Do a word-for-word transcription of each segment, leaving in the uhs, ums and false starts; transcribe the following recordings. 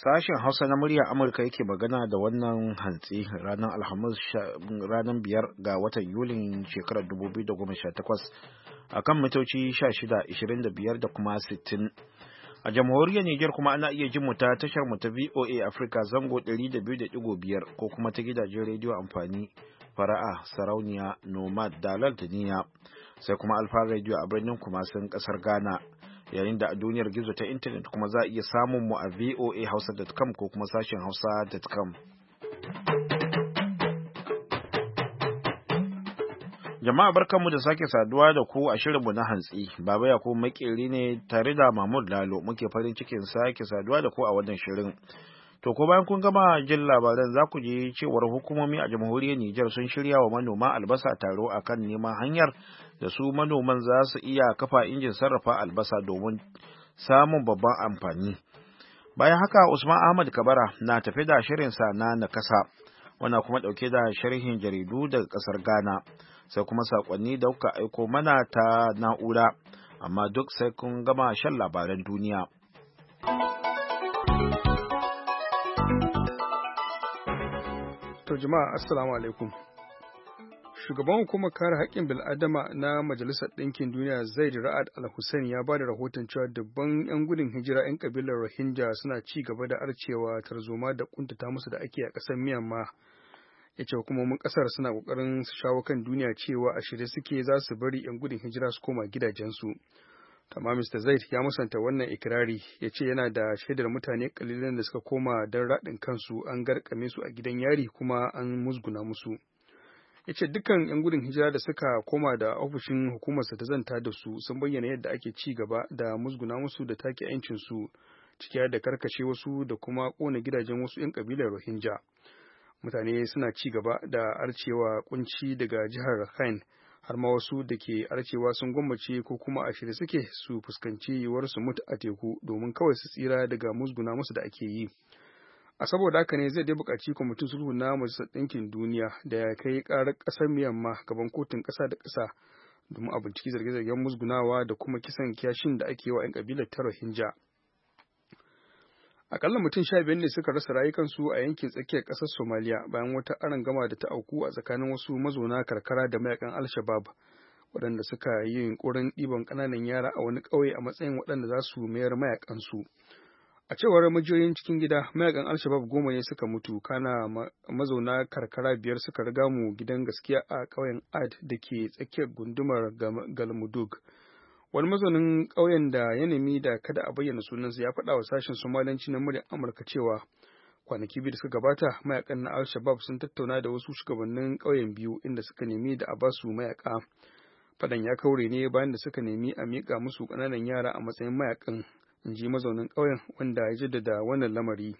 Sashen Hausa na muryar Amurka yake magana da wannan hantsi ranar Alhamis ranar biyar ga watan Yulin shekarar dubu biyu da goma sha takwas a kan mitoci sha shida, ishirin da biyar da kuma sittin. A jamhuriyar Nijar kuma ana iya jin mu ta tashar mu ta V O A Africa zango ɗari da biyu da ɗigo biyar ko kuma ta gidajen rediyo amfani fara'a, sarauniya, nomad, dalal da niya sai kuma alfa rediyo a birnin kumasin kasar Ghana. Yayin da a duniyar gizo ta intanet kuma za a iya samun mu a voa hausa dot com ko kuma sashen hausa dot com. Jama'a barkanmu da sake saduwa da ku a shirinmu na hantsi. Baba Yakubu makeri ne tare da Mahmud Lalo muke farin cikin sake saduwa da ku a wannan shirin. To ko bayan kun gama jin labaran za ku ji cewar hukumomi a jamhuriyar Nijar sun shirya wa manoma albasa taro akan neman hanyar da su manoman za su iya kafa injin sarrafa albasa domin samun babban amfani. Bayan haka Usman Ahmad Kabara na tafi da shirinsa na nakasa, wana kuma ɗauke da sharhin jaridu daga ƙasar Ghana, sai kuma saƙonni da kuka aiko mana ta na'ura, amma duk sai kun gama shan labaran duniya. To jama'a assalamu alaikum. Shugaban hukumar kare haƙƙin bil'adama na Majalisar Ɗinkin Duniya Zaid Ra'ad Al Hussein ya ba da rahoton cewa dubban 'yan gudun hijira 'yan kabilar Rohingya suna ci gaba da arcewa tarzoma da kuntata musu da ake a ƙasar Myanmar. Ya ce hukumomin ƙasar suna ƙoƙarin su shawo kan duniya cewa a shirye suke za su bari 'yan gudun hijira su koma gidajensu. Amma Mister Zaid ya musanta wannan ikirari, ya ce yana da shaidar mutane kalilan da suka koma don raɗin kansu an garkame su a gidan yari kuma an musguna musu. Ya ce dukkan 'yan gudun hijira da suka koma da ofishin hukumarsa ta zanta da su sun bayyana yadda ake ci gaba da musguna musu da take 'yancinsu, ciki da karkashe wasu da kuma ƙona gidajen wasu 'yan ƙabilar Rohingya. Mutane suna ci gaba da arcewa kunci daga jihar Rakhine, har ma wasu da ke arcewa sun gwammace ko kuma a shirye suke su fuskanci yiwuwar su mutu a teku domin kawai su tsira daga musguna musu da ake yi. A saboda haka ne zai dai buƙaci kwamitin sulhu na Majalisar Ɗinkin Duniya da ya kai ƙarar ƙasar Myanmar gaban kotun ƙasa da ƙasa domin a binciki zarge-zargen musgunawa da kuma kisan kiyashin da ake wa 'yan ƙabilar ta Rohingya. Akalla mutum sha biyar ne suka rasa rayukansu a yankin tsakiyar ƙasar Somaliya bayan wata arangama da ta auku a tsakanin wasu mazauna karkara da mayakan Al-Shabaab, waɗanda suka yi yunƙurin ɗiban ƙananan yara a wani ƙauye a matsayin waɗanda za su mayar mayakansu. A cewar majiyoyin cikin gida, mayakan Al-Shabaab goma ne suka mutu, kana mazauna karkara biyar suka riga mu gidan gaskiya a ƙauyen Ad da ke tsakiyar gundumar Galmudug. Wani mazaunin ƙauyen da ya nemi da kada a bayyana sunansa ya faɗa wa sashen Somalanci na muryar Amurka cewa kwanaki biyu da suka gabata mayakan na Al-Shabaab sun tattauna da wasu shugabannin ƙauyen biyu inda suka nemi da a basu mayaka. Faɗan ya kaure ne bayan da suka nemi a miƙa musu ƙananan yara a matsayin mayakan, in ji mazaunin ƙauyen wanda ya jaddada wannan lamari.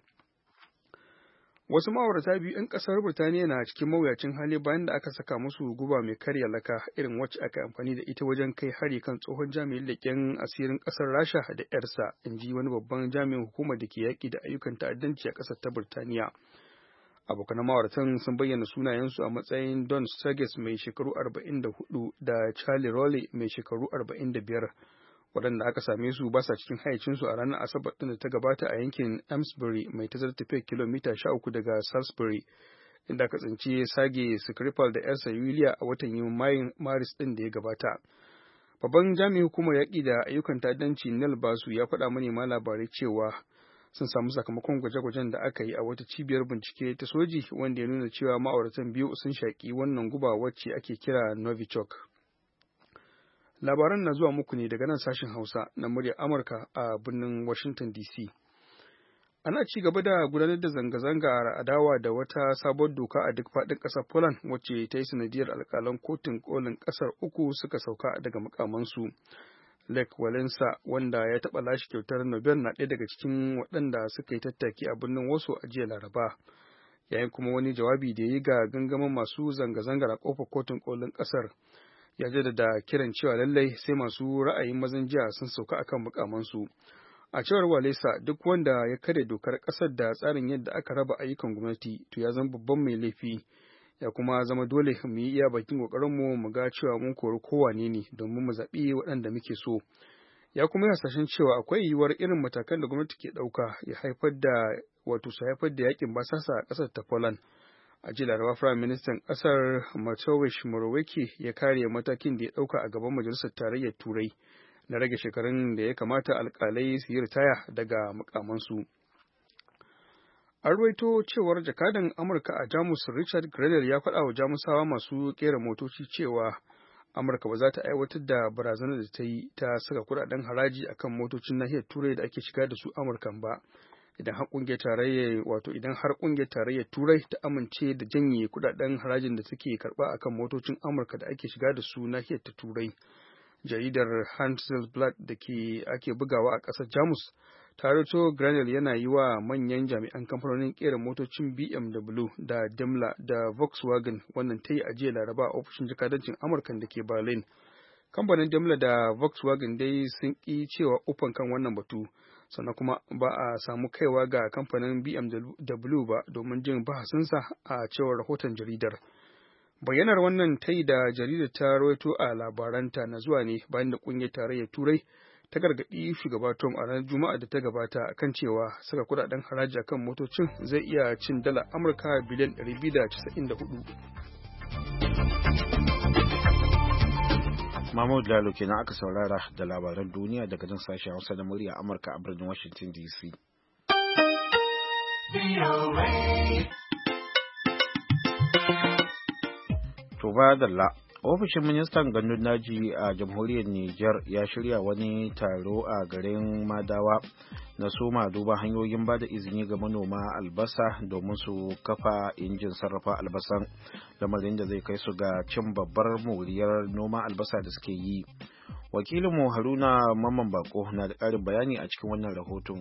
Wasu ma'aurata biyu 'yan ƙasar Birtaniya na cikin mawuyacin hali bayan da aka saka musu guba mai karya laka irin wacce aka amfani da ita wajen kai hari kan tsohon jami'in leƙen asirin ƙasar Rasha da 'yarsa, in ji wani babban jami'in hukumar da ke yaƙi da ayyukan ta'addanci a ƙasar ta Birtaniya. Abokan ma'auratan sun bayyana sunayensu a matsayin Don Sturges mai shekaru arba'in da hudu da Charlie Rowley mai shekaru arba'in da biyar. Waɗanda aka same su ba sa cikin hayacinsu a ranar Asabar ɗin da ta gabata a yankin Amesbury mai tazarar tafiyar kilomita sha uku daga Salisbury, inda aka tsinci Sage Skripal da 'yarsa Yuliya a watan Mayun Maris ɗin da ya gabata. Babban jami'in hukumar yaƙi da ayyukan ta'addanci Neil Basu ya faɗa manema labarai cewa sun samu sakamakon gwaje-gwajen da aka yi a wata cibiyar bincike ta soji wanda ya nuna cewa ma'auratan biyu sun shaƙi wannan guba wacce ake kira Novichok. Labaran na zuwa muku ne daga nan sashen Hausa na muryar Amurka a birnin Washington D C. Ana ci gaba da gudanar da zanga-zanga a adawa da wata sabuwar doka a duk faɗin ƙasar Poland wacce ta yi sanadiyar alƙalan kotun kolin ƙasar uku suka sauka daga mukamansu. Lech Walesa, wanda ya taɓa lashe kyautar Nobel, na ɗaya daga cikin waɗanda suka yi tattaki a birnin Warsaw a jiya Laraba. Yayin kuma wani jawabi da ya yi ga gangamin masu zanga-zangar a ƙofar kotun kolin ƙasar, ya jaddada kiran cewa lallai sai masu ra'ayin mazan jiya sun sauka akan mukamansu. A cewar Walesa, duk wanda ya karya dokar ƙasar da tsarin yadda aka raba ayyukan gwamnati to ya zama babban mai laifi, ya kuma zama dole mu yi iya bakin ƙoƙarinmu mu ga cewa mun kori kowane ne domin mu zaɓi waɗanda muke so. Ya kuma yi hasashen cewa akwai yiwuwar irin matakan da gwamnati ke ɗauka ya haifar da wato su haifar da yakin basasa a ƙasar ta Poland. A jiya Laraba, Firayim Ministan ƙasar Mateusz Morawiecki ya kare matakin da ya ɗauka a gaban Majalisar Tarayyar Turai na rage shekarun da ya kamata alƙalai su yi ritaya daga mukamansu. An ruwaito cewar jakadan Amurka a Jamus Richard Grenell ya faɗa wa Jamusawa masu ƙera motoci cewa Amurka ba za ta aiwatar da barazanar da ta yi ta saka kuɗaɗen haraji akan motocin nahiyar Turai da ake shiga da su Amurkan ba. Idan har ƙungiyar tarayyar wato idan har ƙungiyar tarayyar Turai ta amince da janye kuɗaɗen harajin da take karɓa akan motocin Amurka da ake shiga da su nahiyar ta Turai. Jaridar Handelsblatt da ke ake bugawa a ƙasar Jamus ta rawaito Grenell yana yi wa manyan jami'an kamfanonin ƙera motocin B M W da Daimler da Volkswagen wannan ta yi a jiya Laraba a ofishin jakadancin Amurka da ke Berlin. Kamfanin Daimler da Volkswagen dai sun ƙi cewa ufan kan wannan batu, sannan kuma ba a samu kaiwa ga kamfanin B M W ba domin jin bahasinsa a cewar rahoton jaridar. Bayyanar wannan ta yi da jaridar ta rawaito a labaranta na zuwa ne bayan da ƙungiyar tarayyar Turai ta gargaɗi shugaba Trump a ranar Juma'a da ta gabata kan cewa saka kudaden haraji akan motocin zai iya cin dala Amurka biliyan ɗari biyu da casa'in da hudu. Mahmud Lalo kenan aka saurara da labaran duniya daga nan sashen Hausa da murya Amurka a birnin Washington D C. To ba dalla ofishin ministan gandun daji a jamhuriyar Nijar ya shirya wani taro a garin Madawa na soma duba hanyoyin ba da izini ga manoma albasa domin su kafa injin sarrafa albasan, lamarin da zai kai su ga cin babbar moriyar noma albasa da suke yi. Wakilinmu Haruna Mamman Bako na da ƙarin bayani a cikin wannan rahoton.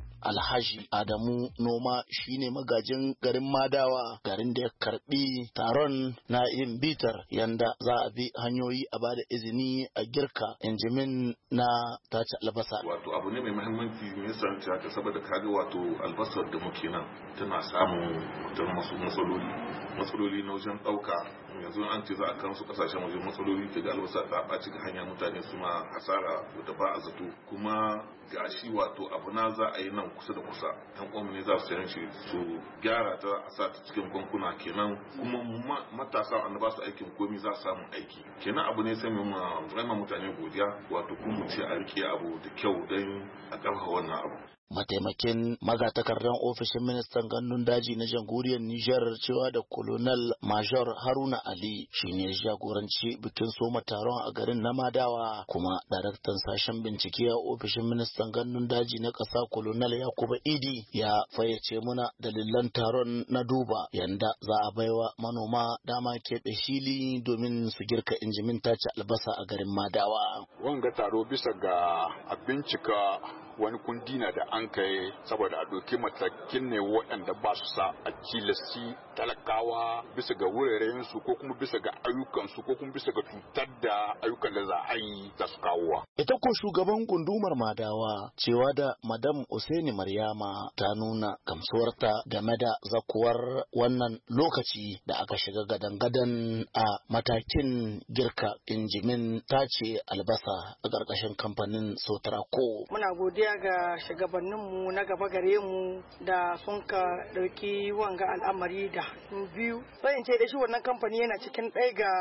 Alhaji Adamu Noma shine magajin garin Madawa, garin da ya karbi taron na yin bitar yanda za a bi hanyoyi a bada izini a girka injimin na tace albasa. Wato abu ne mai muhimmanci ne san haka saboda kaga wato albasar da muke nan tana samun masu matsaloli matsaloli na wajen ɗauka. Yanzu an ce za a kan su kasashen waje matsaloli ke da albasa ta ɓaci ga hanya, mutane su ma hasara da ba a zato, kuma gashi wato abu na za a yi nan kusa da kusa yan uwanmu ne za su sayan shi su gyara ta a sa ta cikin bankuna kenan, kuma matasa wanda ba su aikin komi za su samu aiki kenan. Abu ne sai mu ma mutane godiya, wato kuma ce a rike abu da kyau don a ƙarfafa wannan abu. Mataimakin magatakardan ofishin ministan gandun daji na jamhuriyar Nijar cewa da Colonel Major Haruna Ali shine jagoranci bikin soma taron a garin na Madawa, kuma daraktan sashen bincike a ofishin ministan gandun daji na ƙasa Colonel Yakuba Idi ya fayyace muna dalilan taron na duba yanda za a baiwa manoma dama keɓe shili domin su girka injimin tace albasa a garin Madawa. Wanga taro bisa ga a bincika wani kundi na da an kai saboda a doki matakin ne waɗanda ba su sa a kilasi talakawa bisa ga wuraren su ko kuma bisa ga ayyukan su ko kuma bisa ga cutar da ayyukan da za a yi za su kawowa. Ita ko shugaban gundumar Madawa cewa da Madam Usaini Maryama ta nuna gamsuwarta game da zakuwar wannan lokaci da aka shiga gadan-gadan a matakin girka injimin tace albasa a ƙarƙashin kamfanin Sotrako. Muna godiya ga shugabanninmu na gaba gare mu da sun ka ɗauki wanga al'amari da biyu. Sai in ce da shi wannan kamfani yana cikin ɗaya ga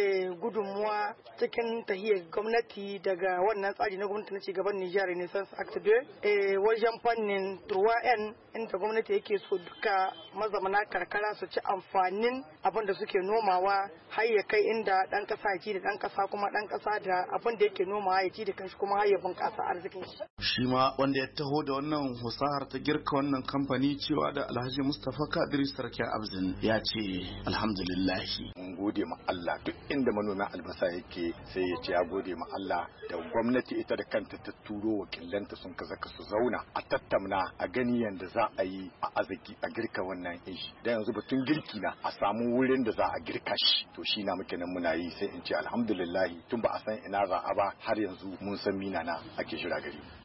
gudunmuwa cikin tahiyar gwamnati daga wannan tsari na gwamnati na cigaban Nijar Renaissance Act deux wajen fannin N inda gwamnati yake so duka mazamana karkara su ci amfanin abin da suke nomawa har ya kai inda ɗan ƙasa ya ci da ɗan ƙasa kuma ɗan ƙasa da abin da yake nomawa ya ci da kanshi kuma har ya bunƙasa arzikin shi. Shi ma wanda ya taho da wannan husahar ta girka wannan kamfani cewa da Alhaji Mustapha Kadiri Sarki Abzin ya ce alhamdulillahi. Mun gode ma Allah, duk inda manomin albasa yake sai ya ce ya gode ma Allah da gwamnati ita da kanta ta turo wakilanta sun kaza ka su zauna a tattauna a gani yanda za a yi a arziki a girka wannan inshi. Dan yanzu batun girki na a samu wurin da za a girka shi, to shi na muke nan muna yi, sai in ce alhamdulillahi tun ba a san ina za a ba har yanzu mun san mina na ake shira gari.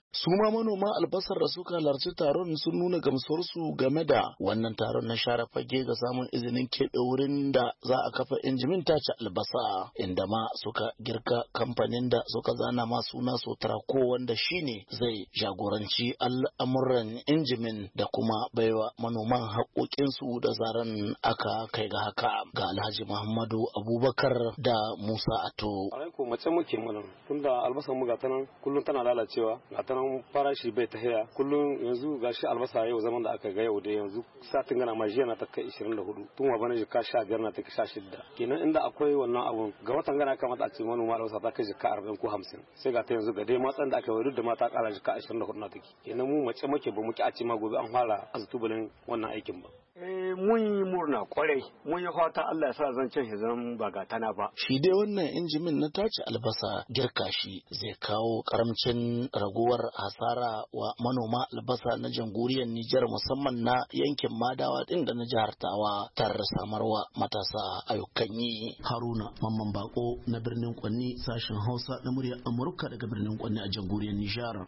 Su ma manoma albasar da suka halarci taron sun nuna gamsuwarsu game da wannan taron na share fage ga samun izinin keɓe wurin da za a kafa injimin tace albasa, inda ma suka girka kamfanin da suka zana ma suna Sotrako wanda shine zai jagoranci al'amuran injimin da kuma baiwa manoman haƙoƙinsu da zaran aka kai ga haka. Ga Alhaji Muhammadu Abubakar da Musa Ato. Alai ko mace muke mana tunda albasar mu ga tanan kullum tana lalacewa, ga tanan farashi bai ta haya kullum. Yanzu gashi albasa yau zaman da aka ga yau da yanzu satin gana majiya na ta kai ishirin da hudu, tun wa bana jika sha biyar na ta kai sha shida. Kenan inda akwai wannan abun ga watan gana kamata a ce manoma albasa ta kai jika arba'in ko hamsin, sai ga ta yanzu ga dai matsan da aka yi da mata kara jika ashirin da hudu na take. Kenan mu mace muke ba muke a ce ma gobe an fara azutubalin wannan aikin ba. Eh mun yi murna kwarai, mun yi fata Allah ya sa zancen shi zan ba gatana ba. Shi dai wannan injimin na tace albasa girka shi zai kawo karamcin raguwar hasara wa manoma albasa na jamhuriyar Nijar musamman na yankin Madawa din da na jihar Tawa tare da samarwa matasa ayyukan yi. Haruna Mamman Bako na birnin Kwanni, sashen Hausa na muryar Amurka daga birnin Kwanni a jamhuriyar Nijar.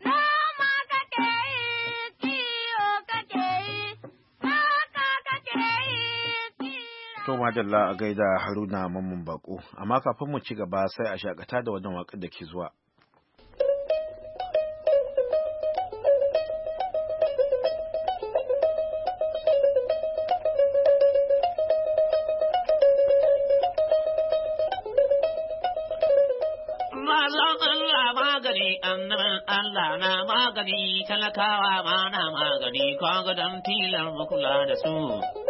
To madalla a gaida Haruna Mamman Bako, amma kafin mu ci gaba sai a shakata da wannan waƙar da ke zuwa. Annabin Allah na magani, talakawa ma na magani, kaga don tilar kula da su.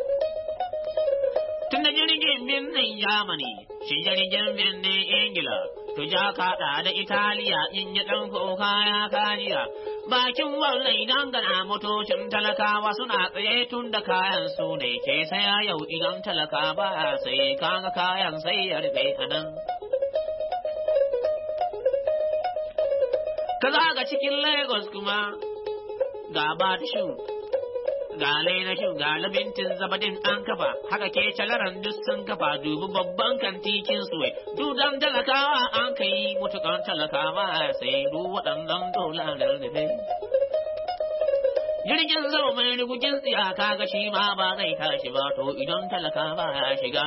Tun da jirgin birnin Yamani, shi jirgin birnin Ingila, to ja kaɗa da Italiya in yi ɗan kuka ya kajiya. Bakin wallai dangana motocin talakawa suna tsaye tun da kayan su ne ke saya yau idan talaka ba sai kaga kayan sai ya rufe a nan. Ka zaga cikin Lagos kuma ga Batishu, ga Lainashu, ga Labintin Zabadin an kafa, haka ke calaran duk sun kafa dubi babban kantikin suwai. Dudan talakawa an ka yi mutukan talakawa sai du waɗannan dolarar da jirgin sama mai rigugin tsiyaka ga shi ma ba zai tashi ba to idan talakawa ya shiga.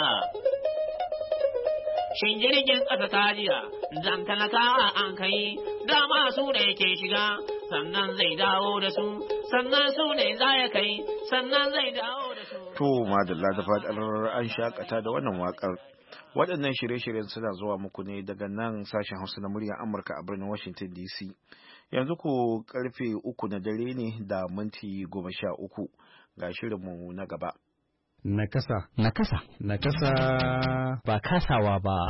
Shin jirgin ƙasa kajiya, dan talakawa an kai, dama su da yake shiga, sannan zai dawo da su, sannan su ne za ya kai, sannan zai dawo da su. To, madalla da fadar an shakata da wannan waƙar. Waɗannan shirye-shiryen suna zuwa muku ne daga nan sashen Hausa na muryar Amurka a birnin Washington D C. Yanzu ku karfe uku na dare ne da minti goma sha uku ga shirinmu na gaba. Nakasa. Nakasa. Nakasa. Ba kasawa ba.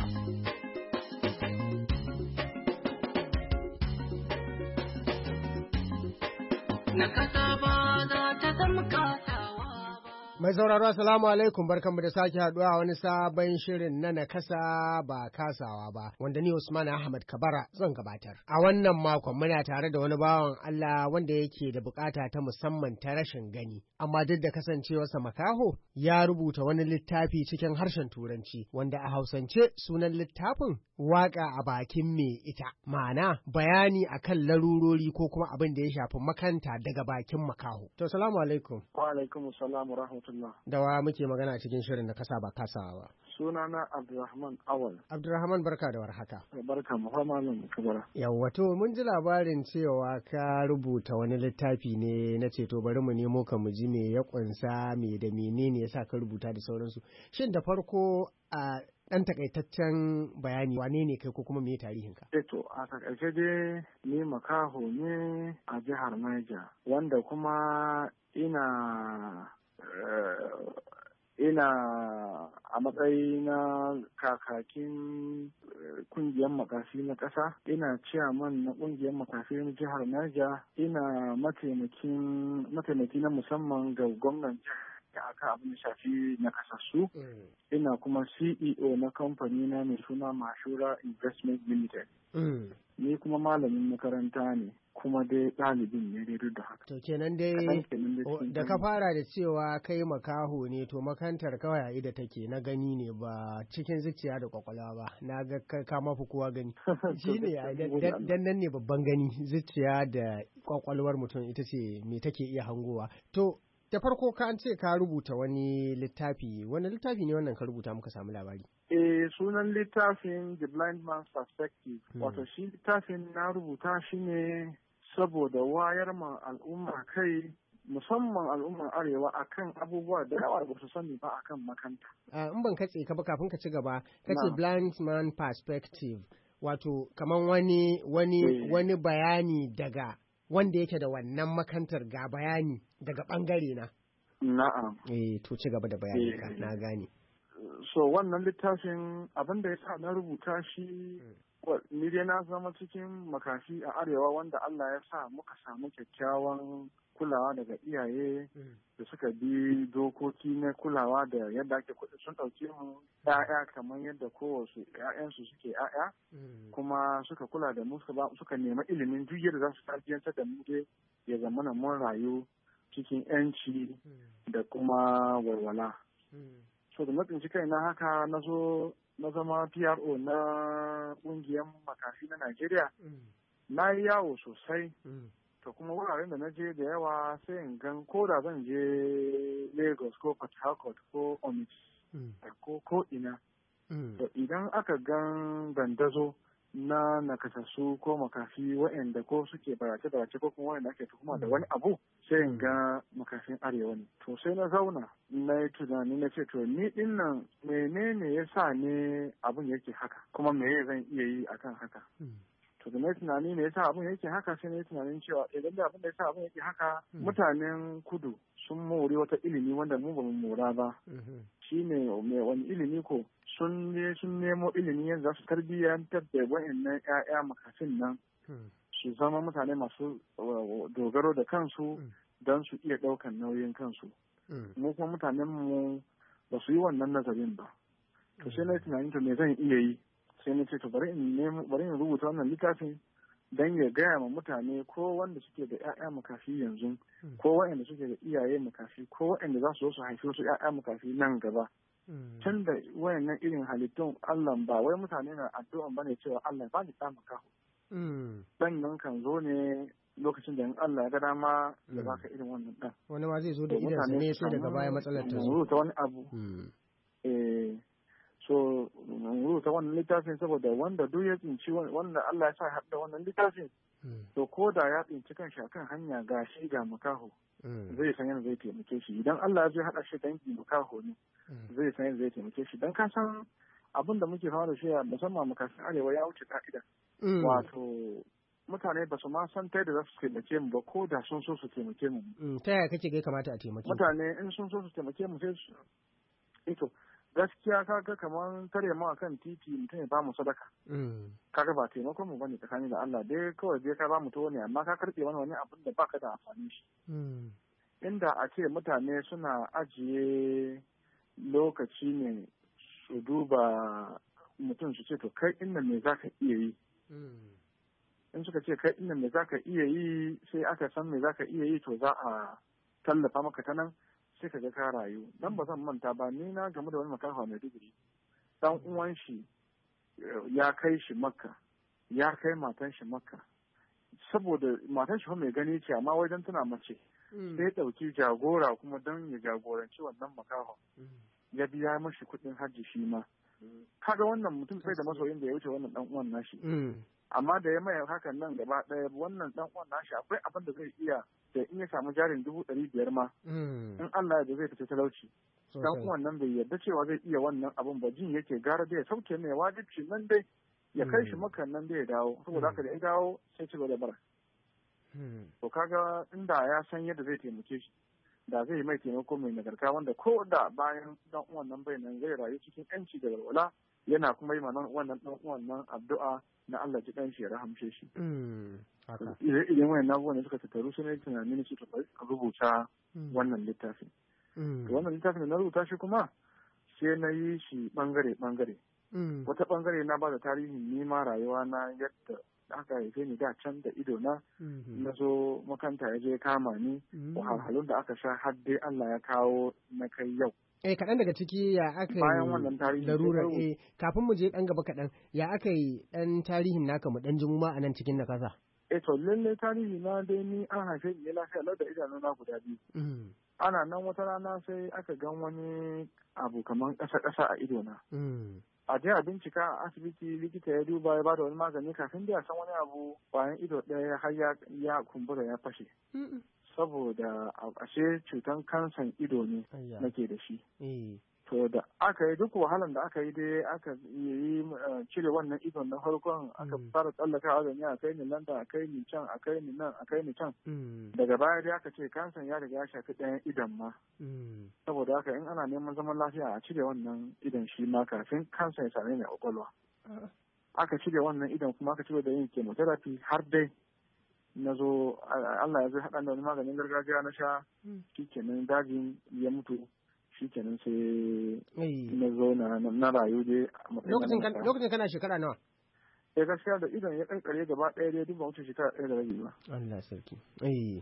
Nakasa ba za ta zama kasawa ba. Mai sauraro assalamu alaikum, barkanmu da sake haduwa a wani sabon shirin na nakasa ba kasawa ba wanda ni Usman Ahmad Kabara zan gabatar. A wannan makon muna tare da wani bawan Allah wanda yake da bukata ta musamman ta rashin gani, amma duk da kasancewarsa makaho ya rubuta wani littafi cikin harshen Turanci wanda a Hausance sunan littafin waka a bakin me ita, ma'ana bayani akan larurori ko kuma abin da ya shafi makanta daga bakin makaho. To salamu alaikum. Wa alaikum assalam wa rahmatullah. Da wa muke magana cikin shirin da kasa ba kasawa ba. Sunana Abdulrahman Awal. Abdulrahman barka da warhaka. Barka mu malam Kabara. Yawwa to mun ji labarin cewa ka rubuta wani littafi ne na ce to bari mu nemo ka mu ji me ya kunsa me da menene yasa ka rubuta da sauransu. Shin da farko a ɗan takaitaccen bayani wane ne kai ko kuma me tarihinka? Eh to a takaice dai ni makaho ne a jihar Niger wanda kuma ina uh, ina a matsayi na kakakin kungiyar makafi na ƙasa, ina ciyaman na kungiyar makafi na jihar Niger, ina mataimakin mataimaki na musamman ga gwamnan jihar da aka abin shafi na kasassu. Mm. Ina kuma C E O na kamfani na mai suna Mashura Investment Limited. Mm. Ni kuma malamin makaranta ne. kuma dai ɗalibin ne dai duk da haka. To kenan dai da ka fara da cewa kai makaho ne to makantar kawai a ida take na gani ne ba cikin zuciya da kwakwalwa ba na ga ka mafi kowa gani. Shi ne dan nan ne babban gani zuciya da kwakwalwar mutum ita ce me take iya hangowa. To da farko ka an ce ka rubuta wani littafi wani littafi ne wannan ka rubuta muka samu labari. Eh sunan littafin The Blind Man's Perspective. Hmm. Wato shi littafin na rubuta shi ne saboda wayar ma al'umma kai musamman al'ummar arewa akan abubuwa da yawa da su sani ba akan makanta. In ban katse ka ba kafin ka ci gaba kace Blind Man Perspective wato kaman wani wani eh. wani bayani daga wanda yake da wannan makantar ga bayani daga bangare na. Na'am. Eh to ci gaba da bayani ka na gane. So wannan littafin abin da ya sa na rubuta shi ni dai na zama cikin makafi a arewa wanda Allah ya sa muka samu kyakkyawan kulawa daga iyaye da suka bi dokoki na kulawa da yadda ake kuɗi sun ɗauke mu ‘ya'ya kamar yadda kowace ‘ya'yansu suke ‘ya'ya kuma suka kula da mu suka nema ilimin duk yadda za su tarbiyyantar da mu dai ya zamana mun rayu cikin ‘yanci da kuma walwala. So da na tsinci kai na haka na zo na zama P R O na ƙungiyar makafi na Najeriya. Na yi yawo sosai. To kuma wuraren da na je da yawa sai in gan ko da zan je Lagos ko Port Harcourt ko Onitsha ko ko ina. To idan aka gan dandazo na nakasassu ko makafi waɗanda ko suke barace-barace ko kuma waɗanda ake tuhuma da wani abu sai in ga makafin arewa ne. To sai na zauna na yi tunani na ce to ni din nan menene ya sa ne abin yake haka kuma me zan iya yi akan haka. To da na yi tunani me yasa abin yake haka sai na yi tunanin cewa idan da abin da yasa abin yake haka mutanen kudu sun mori wata ilimi wanda mu ba mu mora ba. Shi ne wani ilimi ko sun ne sun nemo ilimi yadda za su tarbiyyantar da wa'annan 'ya'ya makafin nan su zama mutane masu dogaro da kansu don su iya ɗaukan nauyin kansu. Mu kuma mutanen mu ba su yi wannan nazarin ba. To sai na tunanin to me zan iya yi sai na ce to bari in nemo bari in rubuta wannan littafin don ya gaya ma mutane ko wanda suke da 'ya'ya makafi yanzu ko waɗanda suke da iyaye makafi ko waɗanda za su zo su haifi wasu 'ya'ya makafi nan gaba. Tun da wayannan irin halittun Allah ba wai mutane na addu'an bane cewa Allah ba ni ɗa makaho. Dan nan kan zo ne lokacin da in Allah ya ga dama ya baka irin wannan ɗan. Wani ma zai zo da idansa ne sai daga baya matsalar ta zo. Rubuta wani abu. Eh so rubuta wannan littafin saboda wanda duk ya tsinci wanda Allah ya sa haɗa wannan littafin to ko da ya tsinci kan kan hanya ga shi ga makaho zai san yadda zai taimake shi idan Allah zai haɗa shi dangi makaho ne zai san yadda zai taimake shi dan ka san abin da muke fama da shi musamman makafin arewa ya wuce ka'ida wato mutane ba su ma san ta yadda za su taimake mu ba ko da sun so su taimake mu. Ta yaya kake ga kamata a taimake mutane in sun so su taimake mu sai su ito gaskiya kaga kamar tare mu akan titi mutum ya ba mu sadaka. Kaga ba taimakon mu bane tsakani da Allah dai kawai dai ka ba mu to ne amma ka karbe wani wani abin da baka da amfani shi. Inda a ce mutane suna ajiye lokaci ne su duba mutum su ce to kai inda me zaka iya yi. In suka ce kai inda me zaka iya yi sai aka san me zaka iya yi to za a tallafa maka ta nan. Sai ka ga ka rayu dan ba zan manta ba ni na game da wani makafa mai digiri dan uwan shi ya kai shi makka ya kai matan shi makka saboda matan shi mai gani ce amma wajen tana mace sai dauki jagora kuma dan ya jagoranci wannan makafa ya biya mashi kuɗin hajji shi ma kaga wannan mutum sai da masoyin da ya wuce wannan dan uwan nashi amma da ya mai hakan nan gaba ɗaya wannan dan uwan nashi akwai abin da zai iya da in ya samu jarin dubu ɗari biyar ma in Allah ya zai fita talauci dan uwan nan bai yarda cewa zai iya wannan abin ba jin yake gara da ya sauke mai wajibci nan dai ya kai shi makan nan da ya dawo saboda haka da ya dawo sai ci gaba da bara to kaga inda ya san yadda zai taimake shi da zai mai taimako mai nagarta wanda ko da bayan dan uwan nan bai nan zai rayu cikin yanci da walwala yana kuma yi ma wannan dan uwan nan addu'a na Allah ji dan shi ya rahamshe shi. Idan wayan abubuwan da suka tattaru sun yi tunanin su ta rubuta wannan littafin. Wannan littafin da na rubuta shi kuma sai na yi shi bangare bangare. Wata bangare na ba da tarihin nima rayuwa na yadda aka haife ni da can da ido na na zo makaranta ya je kama ni wahalhalun da aka sha har dai Allah ya kawo na kai yau. Eh kaɗan daga ciki ya aka yi bayan wannan tarihi larurar eh kafin mu je ɗan gaba kaɗan ya aka yi ɗan tarihin naka mu ɗan jimu ma a nan cikin na kasa. Eh to lalle tarihi na dai ni an haife ni lafiya lau da idanu na guda biyu. Ana nan wata rana sai aka gan wani abu kamar ƙasa-ƙasa a ido na. A je a bincika a asibiti likita ya duba ya bada wani magani kafin da ya san wani abu bayan ido ɗaya har ya kumbura ya fashe. Saboda ashe cutan kansan ido ne nake da shi. To da aka yi duk wahalan da aka yi dai aka yi cire wannan idon na farkon aka fara tsallakawa da ni a kai ni nan da a kai ni can a kai ni nan a kai ni can. Daga baya dai aka ce kansan ya riga ya shafi ɗayan idon ma. Saboda haka in ana neman zaman lafiya a cire wannan idon shi ma kafin kansan ya same ni a kwakwalwa. Aka cire wannan idon kuma aka cire da yin chemotherapy har dai na zo Allah ya zai haɗa da wani maganin gargajiya na sha shikenan dajin ya mutu shikenan sai na zo na rayu dai lokacin kana shekara nawa eh gaskiya da idan ya kankare gaba ɗaya dai duk ba wuce shekara ɗaya da rabi ba Allah sarki eh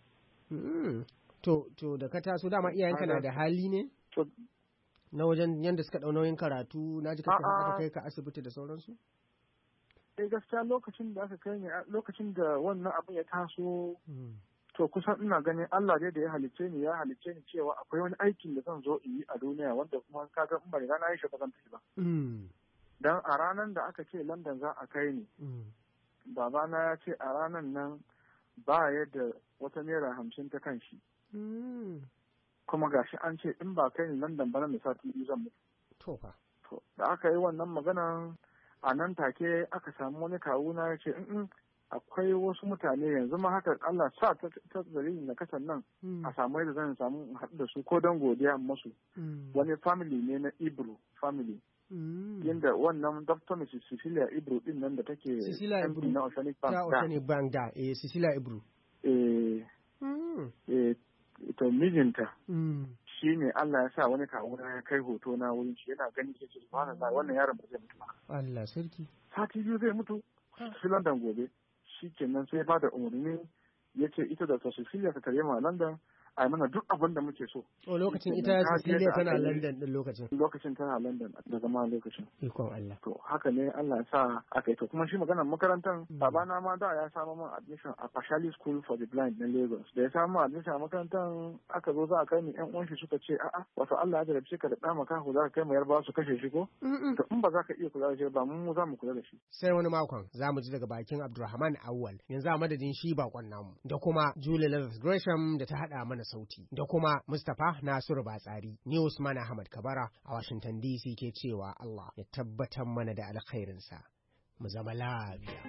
to to da ka taso dama iyayenka na da hali ne na wajen yanda suka ɗau nauyin karatu na ji kake aka kai ka asibiti da sauransu eh gaskiya lokacin da aka kai ni lokacin da wannan abin ya taso to kusan ina ganin Allah dai da ya halicce ni ya halicce ni cewa akwai wani aikin da zan zo in yi a duniya wanda kuma kaga in bari na yi shi ba zan tafi ba dan a ranar da aka ce London za a kai ni babana ya ce a ranar nan ba yadda wata naira hamsin ta kan shi kuma gashi an ce in ba kai ni London ba na sati biyu zan mutu to fa to da aka yi wannan maganan a nan take aka samu wani kawuna ya ce in akwai wasu mutane yanzu ma haka Allah sa ta dalilin na kasan nan a samu yadda zan samu haɗu da su ko don godiya masu wani family ne na Ibro family yadda wannan Doctor Missus Cecilia Ibro din nan da take Cecilia Ibro na Oceanic Bank ta Oceanic Bank da eh Cecilia Ibro eh eh ita mijinta shi ne Allah ya sa wani kawuna ya kai hoto na wurin shi yana gani ke ce subhanallah wannan yaron ba zai mutu ba Allah sarki sati biyu zai mutu shi London gobe shi kenan sai ba da umarni ya ce ita da Cecilia ta tare mu a London a mana duk abin da muke so. O lokacin ita Cecilia tana London din lokacin. Lokacin tana London da zama lokacin. Ikon Allah. To haka ne Allah ya sa aka yi to kuma shi maganar makarantar babana ma da ya samu min admission a Pashali School for the Blind na Lagos. Da ya samu admission a makarantar aka zo za a kai ni ƴan uwan shi suka ce a'a wato Allah ya jarabce ka da ɗa maka ku za ka kai mu yarbawa su kashe shi ko? To in ba za ka iya kula da shi ba mu za mu kula da shi. Sai wani makon za mu ji daga bakin Abdulrahman Awwal yanzu a madadin shi bakon namu da kuma Julie Leathers Gresham da ta haɗa mana sauti da kuma Mustapha Nasiru Batsari ni Usman Ahmad Kabara a Washington D C ke cewa Allah ya tabbatar mana da alkhairinsa mu zama lafiya.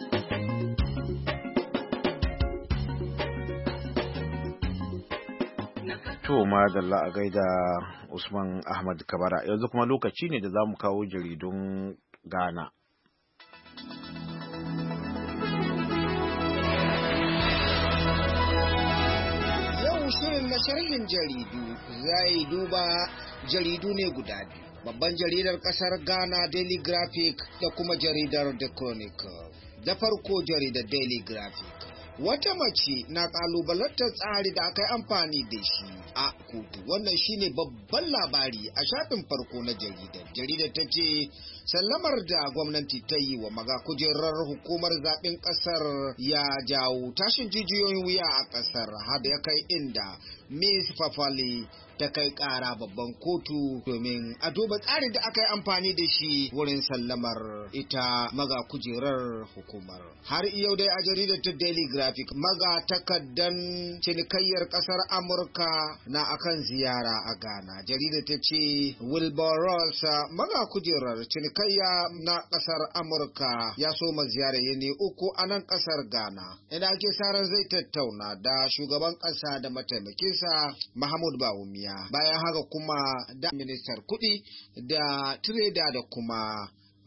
To madalla a gaida Usman Ahmad Kabara yanzu kuma lokaci ne da za mu kawo jaridun Ghana. Shirin na sharhin jaridu zai duba jaridu ne guda biyu. Babban jaridar kasar Ghana Daily Graphic da kuma jaridar The Chronicle. Da farko jaridar Daily Graphic. Wata mace na kalubalantar tsari da aka yi amfani da shi a kotu. Wannan shine babban labari a shafin farko na jaridar. Jaridar ta ce sallamar da gwamnati ta yi wa maga kujerar hukumar zaɓen ƙasar ya jawo tashin jijiyoyin wuya a ƙasar har ya kai inda Miss Fafali ta kai ƙara babban kotu domin a duba tsarin da aka yi amfani da shi wurin sallamar ita maga kujerar hukumar. Har yau dai a jaridar ta Daily Graphic maga takaddan cinikayyar ƙasar Amurka na akan ziyara a Ghana. Jaridar ta ce Wilbur Ross maga kujerar cinikayya na ƙasar Amurka ya soma ziyarar yini uku a nan ƙasar Ghana. Ina ake sa ran zai tattauna da shugaban ƙasa da mataimakinsa Mahmud Bawumia. Bayan haka kuma da ministar kuɗi da tireda da kuma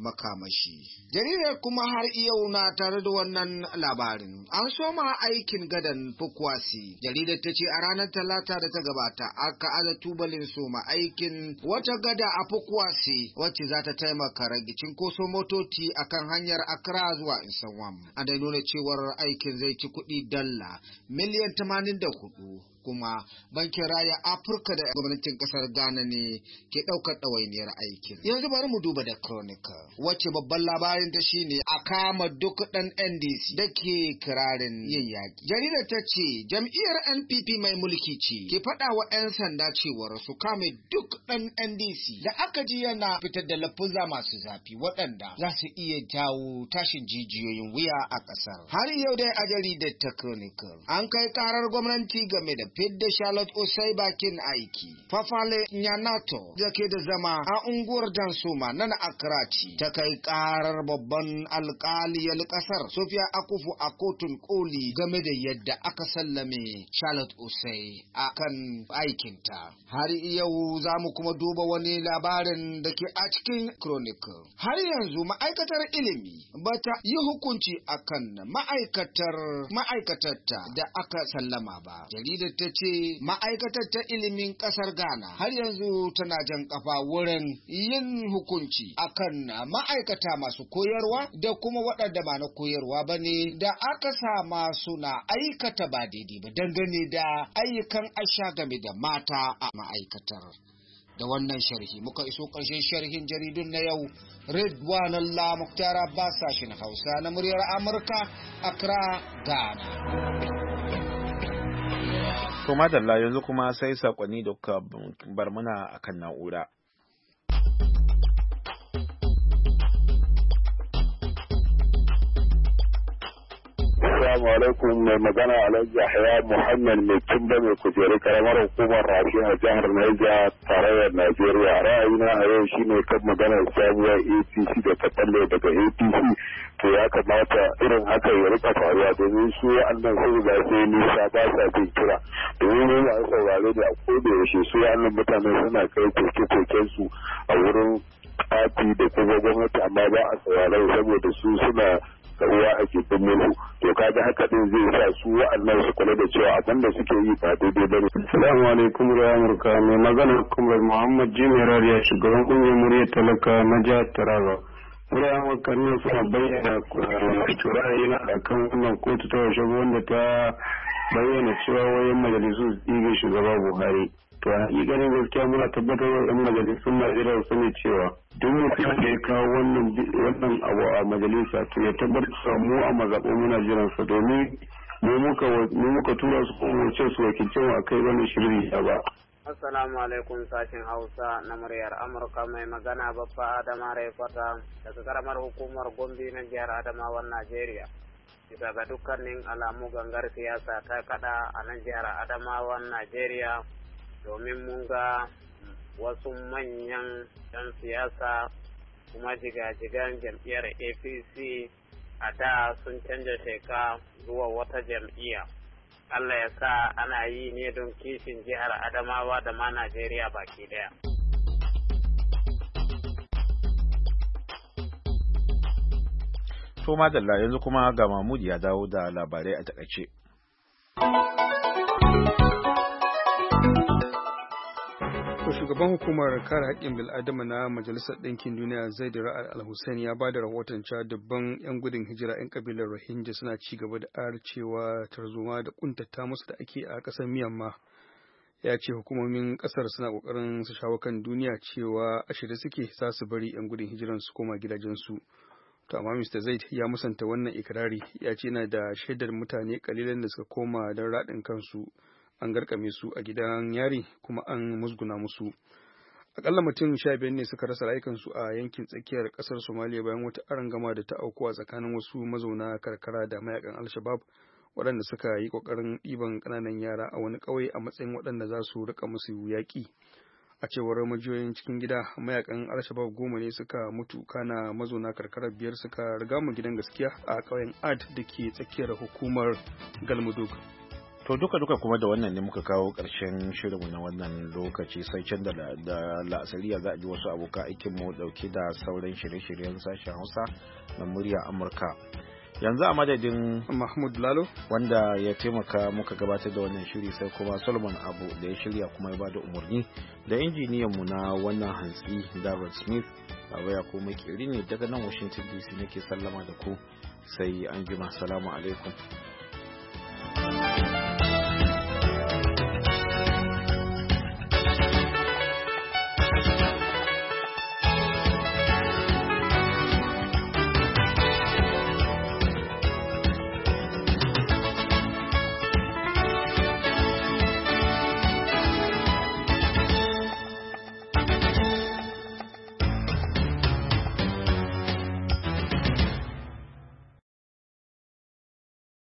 makamashi. Jaridar kuma har yau na tare da wannan labarin. An soma aikin gadan Fukwasi. Jaridar ta ce a ranar Talata da ta gabata aka aza tubalin soma aikin wata gada a Fukwasi wacce za ta taimaka rage cinkoso motoci akan hanyar Accra zuwa Nsawam. An da nuna cewar aikin zai ci kuɗi dala miliyan tamanin da hudu. Kuma bankin raya Afirka da gwamnatin kasar Ghana ne ke ɗaukar ɗawainiyar aikin. Yanzu bari mu duba da Chronicle, wacce babban labarin ta shine a kama duk ɗan N D C da ke kirarin yin yaƙi. Jaridar ta ce jam'iyyar N P P mai mulki ce ke faɗa wa 'yan sanda cewar su kame duk ɗan N D C da aka ji yana fitar da lafuza masu zafi waɗanda za su iya jawo tashin jijiyoyin wuya a ƙasar. Har yau dai a jaridar ta Chronicle an kai karar gwamnati game da fidda Charlotte Osei bakin aiki. Fafale Nyanato da ke da zama a unguwar Dansoma na Accra ta kai karar babban alkaliyar kasar Sophia Akufu a kotun koli game da yadda aka sallame Charlotte Osei a kan aikinta. Har yau za mu kuma duba wani labarin da ke a cikin Chronicle. Har yanzu ma'aikatar ilimi bata yi hukunci akan ma'aikatar ma'aikatarta da aka sallama ba. Jaridar ta ce ma'aikatar ta ilimin kasar Ghana har yanzu tana jan kafa wurin yin hukunci akan ma'aikata masu koyarwa da kuma waɗanda ba na koyarwa ba ne da aka sama suna aikata ba daidai ba dangane da ayyukan asha game da mata a ma'aikatar. Da wannan sharhi muka iso ƙarshen sharhin jaridun na yau. Ridwan Allah Mukhtar Abbas, sashin Hausa na muryar Amurka, Accra, Ghana. To madalla yanzu kuma sai sakonni da kuka bar muna akan na'ura. Assalamu alaikum, mai magana Alhaji Yahya Muhammad mai kimba mai kujeru karamar hukumar Rafi a jihar Niger tarayyar Najeriya. Ra'ayina a yau shine kan maganar sabuwar A P C da ta balle daga A P C. To ya kamata irin haka ya rika faruwa domin su annan sun riga sai nisa ba sa bin kira. Domin mu ba saurare da a koda yaushe su annan mutane suna kai koke-koken su a wurin fati da kuma gwamnati amma ba a saurare saboda su suna ruwa a cikin mulku. To kaga haka din zai sa su wa'annan su kula da cewa abin da suke yi ba daidai bane. Assalamu alaikum da Amurka, mai magana kuma Muhammad Jimmy Rariya, shugaban kungiyar muryar talaka na jihar Taraba. Muryar Amurka ne suna bayyana ra'ayina a kan wannan kotu ta washe wanda ta bayyana cewa wayan majalisu ɗibe shugaba Buhari. To a ganin gaskiya muna tabbatar da yan majalisun Najeriya su ne cewa duk mutum da ya kawo wannan abu a majalisa to ya tabbatar cewa mu a mazaɓo muna jiran sa domin mu muka tura su kuma ce su wakilce mu akai wannan shirin ya ba. Assalamu alaikum, sashen Hausa na muryar Amurka, mai magana Baffa Adama Raifata daga karamar hukumar Gombe na jihar Adamawan Najeriya. Bisa ga dukkanin alamu gangar siyasa ta kada a nan jihar Adamawan Najeriya, domin mun ga wasu manyan ɗan siyasa kuma jigajigan jam'iyyar A P C a da sun canja sheka zuwa wata jam'iyya. Allah ya sa ana yi ne don kishin jihar Adamawa da ma Najeriya baki ɗaya. To madalla, yanzu kuma ga Mahmud ya dawo da labarai a takaice. Shugaban hukumar kare haƙƙin bil'adama na Majalisar Ɗinkin Duniya Zaid Ra'ad Al Hussein ya ba da rahoton cewa dubban 'yan gudun hijira 'yan kabilar Rohingya suna ci gaba da arcewa tarzoma da kuntata musu da ake a ƙasar Myanmar. Ya ce hukumomin ƙasar suna ƙoƙarin su shawo kan duniya cewa a shirye suke za su bari 'yan gudun hijiran su koma gidajensu. To amma Mister Zaid ya musanta wannan ikirari, ya ce yana da shaidar mutane kalilan da suka koma don raɗin kansu. An garkame su a gidan yari kuma an musguna musu. Akalla mutum sha biyar ne suka rasa rayukansu a yankin tsakiyar kasar Somalia bayan wata arangama da ta auku a tsakanin wasu mazauna karkara da mayakan Al-Shabaab waɗanda suka yi ƙoƙarin ɗiban ƙananan yara a wani ƙauye a matsayin waɗanda za su rika musu yaƙi. A cewar majiyoyin cikin gida, mayakan Al-Shabaab goma ne suka mutu kana mazauna karkarar biyar suka riga mu gidan gaskiya a ƙauyen Ad da ke tsakiyar hukumar Galmudug. To duka duka kuma da wannan ne muka kawo ƙarshen shirinmu na wannan lokaci sai can da da la'asariya za a ji wasu abokan aikin mu dauke da sauran shirye-shiryen sashen Hausa na murya Amurka. Yanzu a madadin Mahmud Lalo wanda ya taimaka muka gabatar da wannan shiri sai kuma Solomon Abu da ya shirya kuma ya bada umarni da injiniyan mu na wannan hantsi David Smith. Baba ya kuma kiri ne daga nan Washington D C nake sallama da ku sai an jima. Assalamu alaikum.